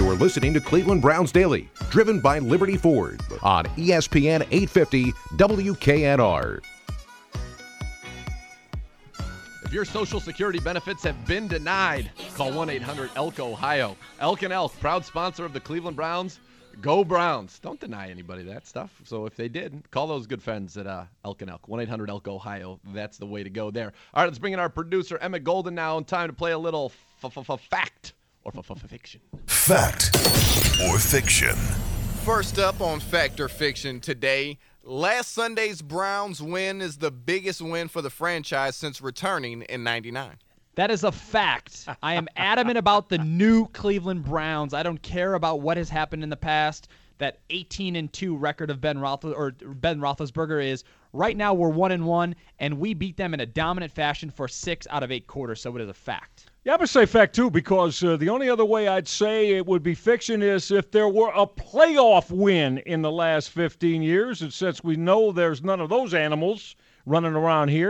You are listening to Cleveland Browns Daily, driven by Liberty Ford on ESPN 850 WKNR. If your Social Security benefits have been denied, call 1-800-ELK-OHIO. Elk and Elk, proud sponsor of the Cleveland Browns. Go Browns. Don't deny anybody that stuff. So if they did, call those good friends at Elk and Elk. 1-800-ELK-OHIO. That's the way to go there. All right, let's bring in our producer, Emmett Golden, now. Time to play a little fact or fiction. Fact or fiction. First up on Fact or Fiction today, last Sunday's Browns win is the biggest win for the franchise since returning in '99. That is a fact. I am adamant about the new Cleveland Browns. I don't care about what has happened in the past. That 18-2 record of Ben Roethlisberger is right now we're 1-1, and we beat them in a dominant fashion for 6 out of 8 quarters. So it is a fact. Yeah, I'm going to say fact, too, because the only other way I'd say it would be fiction is if there were a playoff win in the last 15 years. And since we know there's none of those animals running around here,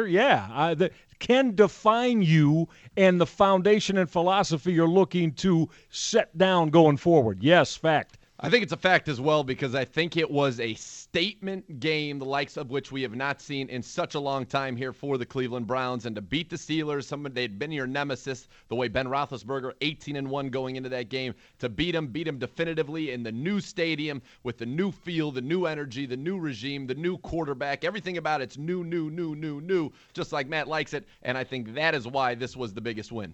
can define you and the foundation and philosophy you're looking to set down going forward. Yes, fact. I think it's a fact as well because I think it was a statement game, the likes of which we have not seen in such a long time here for the Cleveland Browns. And to beat the Steelers, they'd been your nemesis, the way Ben Roethlisberger, 18-1 going into that game, to beat him definitively in the new stadium with the new feel, the new energy, the new regime, the new quarterback, everything about it's new, just like Matt likes it. And I think that is why this was the biggest win.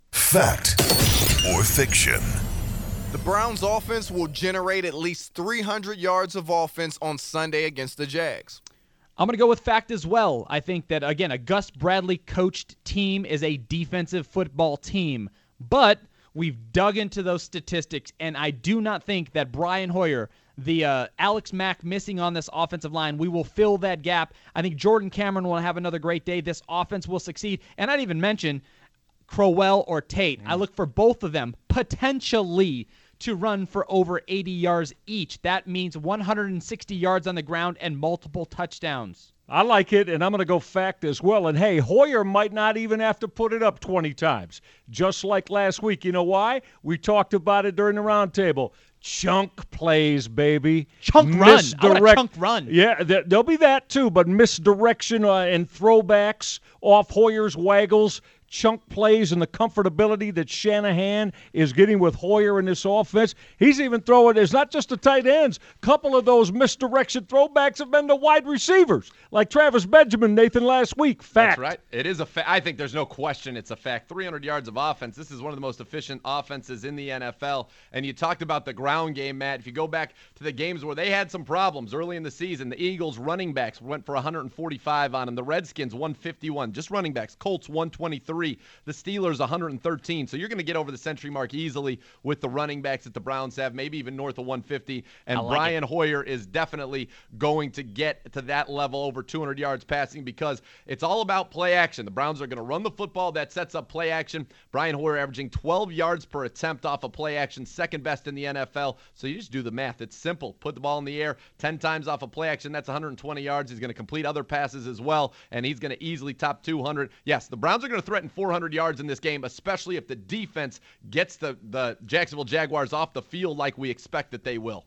Fact or fiction. The Browns offense will generate at least 300 yards of offense on Sunday against the Jags. I'm going to go with fact as well. I think that, again, a Gus Bradley coached team is a defensive football team. But we've dug into those statistics, and I do not think that Brian Hoyer, the Alex Mack missing on this offensive line, we will fill that gap. I think Jordan Cameron will have another great day. This offense will succeed. And I'd even mention Crowell or Tate. I look for both of them potentially to run for over 80 yards each. That means 160 yards on the ground and multiple touchdowns. I like it, and I'm going to go fact as well. And, hey, Hoyer might not even have to put it up 20 times, just like last week. You know why? We talked about it during the roundtable. Chunk plays, baby. Chunk run. I want a chunk run. Yeah, there'll be that too, but misdirection and throwbacks off Hoyer's waggles, chunk plays, and the comfortability that Shanahan is getting with Hoyer in this offense. He's even throwing, it's not just the tight ends. A couple of those misdirection throwbacks have been to wide receivers, like Travis Benjamin, Nathan, last week. Fact. That's right. It is a fact. I think there's no question it's a fact. 300 yards of offense. This is one of the most efficient offenses in the NFL. And you talked about the ground game, Matt. If you go back to the games where they had some problems early in the season, the Eagles running backs went for 145 on them. The Redskins, 151. Just running backs. Colts, 123. The Steelers, 113. So you're going to get over the century mark easily with the running backs that the Browns have, maybe even north of 150. And Brian Hoyer is definitely going to get to that level, over 200 yards passing, because it's all about play action. The Browns are going to run the football. That sets up play action. Brian Hoyer averaging 12 yards per attempt off of play action, second best in the NFL. So you just do the math. It's simple. Put the ball in the air 10 times off of play action. That's 120 yards. He's going to complete other passes as well, and he's going to easily top 200. Yes, the Browns are going to threaten 400 yards in this game, especially if the defense gets the Jacksonville Jaguars off the field like we expect that they will.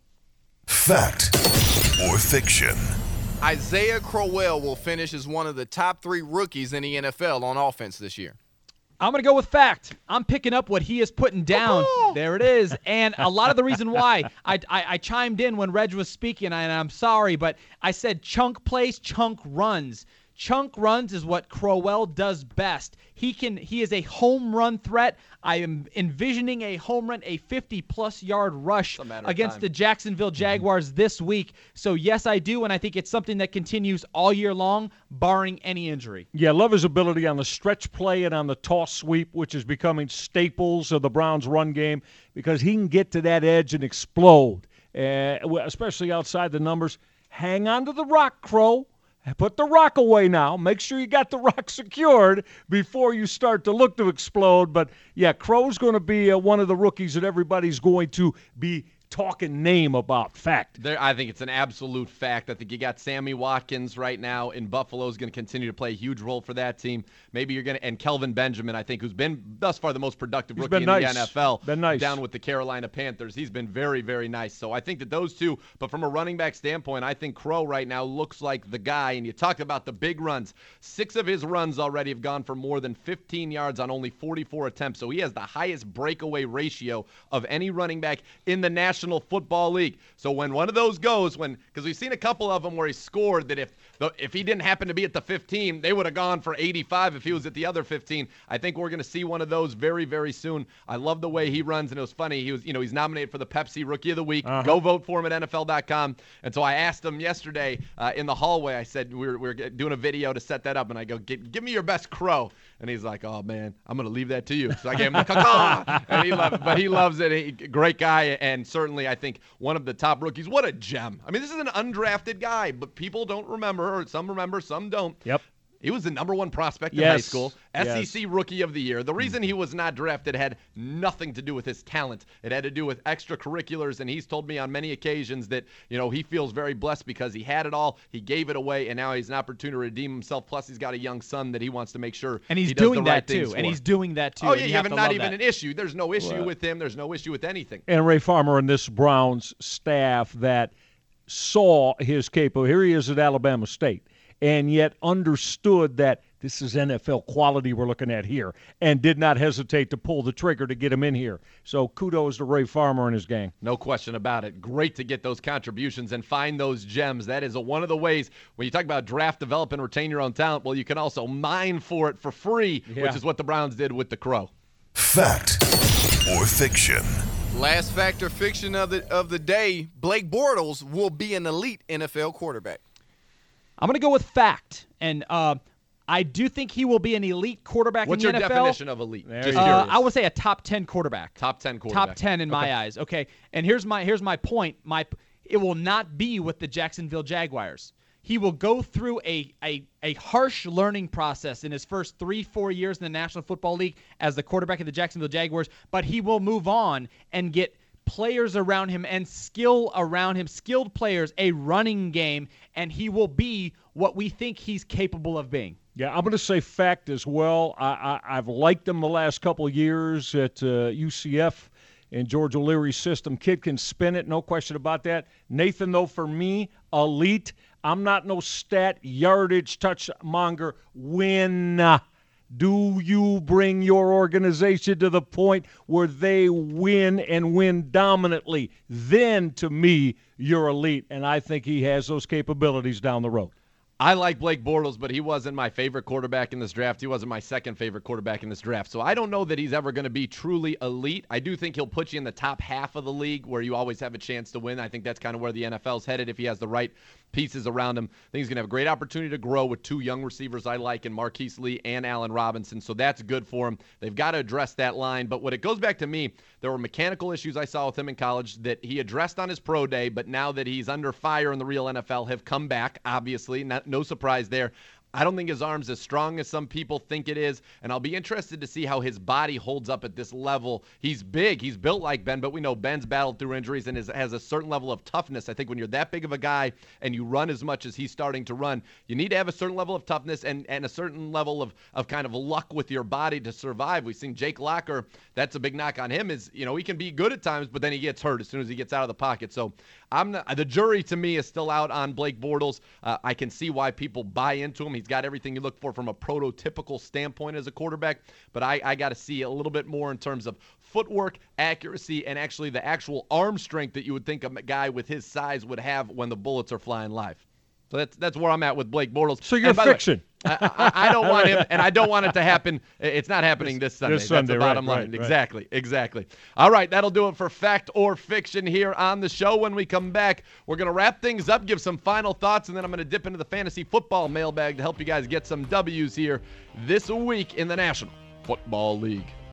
Fact or fiction. Isaiah Crowell will finish as one of the top 3 rookies in the NFL on offense this year. I'm going to go with fact. I'm picking up what he is putting down. There it is. And a lot of the reason why I chimed in when Reg was speaking, and I'm sorry, but I said chunk plays, chunk runs. Chunk runs is what Crowell does best. He is a home run threat. I am envisioning a home run, a 50-plus yard rush against the Jacksonville Jaguars this week. So, yes, I do, and I think it's something that continues all year long, barring any injury. Yeah, love his ability on the stretch play and on the toss sweep, which is becoming staples of the Browns' run game, because he can get to that edge and explode, especially outside the numbers. Hang on to the rock, Crow. Put the rock away now. Make sure you got the rock secured before you start to look to explode. But, yeah, Crow's going to be one of the rookies that everybody's going to be talking name about fact. I think it's an absolute fact. I think you got Sammy Watkins right now in Buffalo is going to continue to play a huge role for that team. Maybe you're going to, and Kelvin Benjamin, I think, who's been thus far the most productive rookie in the NFL. Been nice. Down with the Carolina Panthers. He's been very, very nice. So I think that those two, but from a running back standpoint, I think Crow right now looks like the guy. And you talked about the big runs. 6 of his runs already have gone for more than 15 yards on only 44 attempts. So he has the highest breakaway ratio of any running back in the National Football League. So when one of those goes, because we've seen a couple of them where he scored that if he didn't happen to be at the 15, they would have gone for 85 if he was at the other 15. I think we're going to see one of those very, very soon. I love the way he runs, and it was funny. He's nominated for the Pepsi Rookie of the Week. Go vote for him at NFL.com. And so I asked him yesterday in the hallway. I said we were doing a video to set that up, and I go, give me your best Crow. And he's like, oh, man, I'm going to leave that to you. So I gave him the caw, and he loves it. Great guy, and certainly I think one of the top rookies. What a gem. I mean, this is an undrafted guy, but people don't remember, or some remember, some don't. Yep. He was the number 1 prospect in high school, SEC Rookie of the Year. The reason he was not drafted had nothing to do with his talent. It had to do with extracurriculars, and he's told me on many occasions that, he feels very blessed because he had it all, he gave it away, and now he's an opportunity to redeem himself. Plus, he's got a young son that he wants to make sure and he's he does doing the right that too. for. And he's doing that too. Oh, yeah, you have not even that. an issue. There's no issue with him. There's no issue with anything. And Ray Farmer and this Browns staff that saw his capability. Here he is at Alabama State, and yet understood that this is NFL quality we're looking at here, and did not hesitate to pull the trigger to get him in here. So kudos to Ray Farmer and his gang. No question about it. Great to get those contributions and find those gems. That is one of the ways when you talk about draft, develop, and retain your own talent, well, you can also mine for it for free, which is what the Browns did with the Crow. Fact or fiction? Last fact or fiction of the day, Blake Bortles will be an elite NFL quarterback. I'm going to go with fact, and I do think he will be an elite quarterback What's in the NFL. What's your definition of elite? Just I would say a top 10 quarterback. Top 10 quarterback. Top 10 in my eyes. Okay, and here's my point. It will not be with the Jacksonville Jaguars. He will go through a harsh learning process in his first 3-4 years in the National Football League as the quarterback of the Jacksonville Jaguars, but he will move on and get players around him and skill around him, skilled players, a running game, and he will be what we think he's capable of being. Yeah, I'm going to say fact as well. I've liked him the last couple of years at UCF in George O'Leary's system. Kid can spin it, no question about that. Nathan, though, for me, elite. I'm not no stat, yardage, touch monger. Win. Do you bring your organization to the point where they win and win dominantly? Then, to me, you're elite, and I think he has those capabilities down the road. I like Blake Bortles, but he wasn't my favorite quarterback in this draft. He wasn't my second favorite quarterback in this draft. So I don't know that he's ever going to be truly elite. I do think he'll put you in the top half of the league where you always have a chance to win. I think that's kind of where the NFL's headed if he has the right pieces around him. I think he's going to have a great opportunity to grow with 2 young receivers I like in Marquise Lee and Allen Robinson. So that's good for him. They've got to address that line. But when it goes back to me, there were mechanical issues I saw with him in college that he addressed on his pro day, but now that he's under fire in the real NFL have come back, obviously. No surprise there. I don't think his arm's as strong as some people think it is, and I'll be interested to see how his body holds up at this level. He's big. He's built like Ben, but we know Ben's battled through injuries and has a certain level of toughness. I think when you're that big of a guy and you run as much as he's starting to run, you need to have a certain level of toughness and a certain level of kind of luck with your body to survive. We've seen Jake Locker. That's a big knock on him is, he can be good at times, but then he gets hurt as soon as he gets out of the pocket. So the jury to me is still out on Blake Bortles. I can see why people buy into him. He's got everything you look for from a prototypical standpoint as a quarterback, but I got to see a little bit more in terms of footwork, accuracy, and actually the actual arm strength that you would think a guy with his size would have when the bullets are flying live. So that's where I'm at with Blake Bortles. So you're fiction. I don't want him, and I don't want it to happen. It's not happening this Sunday. This Sunday, that's the bottom line. Right. Exactly. All right, that'll do it for Fact or Fiction here on the show. When we come back, we're going to wrap things up, give some final thoughts, and then I'm going to dip into the fantasy football mailbag to help you guys get some W's here this week in the National Football League.